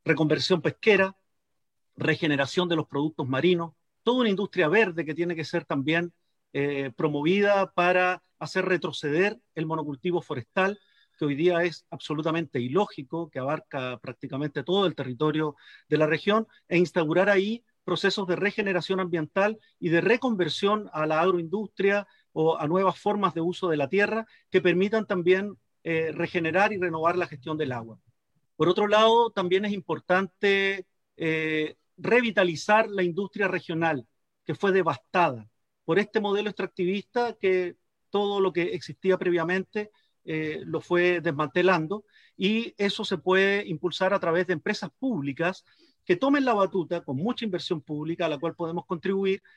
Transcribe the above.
reconversión pesquera, regeneración de los productos marinos, toda una industria verde que tiene que ser también promovida para hacer retroceder el monocultivo forestal, que hoy día es absolutamente ilógico, que abarca prácticamente todo el territorio de la región, e instaurar ahí procesos de regeneración ambiental y de reconversión a la agroindustria o a nuevas formas de uso de la tierra que permitan también regenerar y renovar la gestión del agua. Por otro lado, también es importante revitalizar la industria regional, que fue devastada por este modelo extractivista que todo lo que existía previamente lo fue desmantelando, y eso se puede impulsar a través de empresas públicas que tomen la batuta con mucha inversión pública a la cual podemos contribuir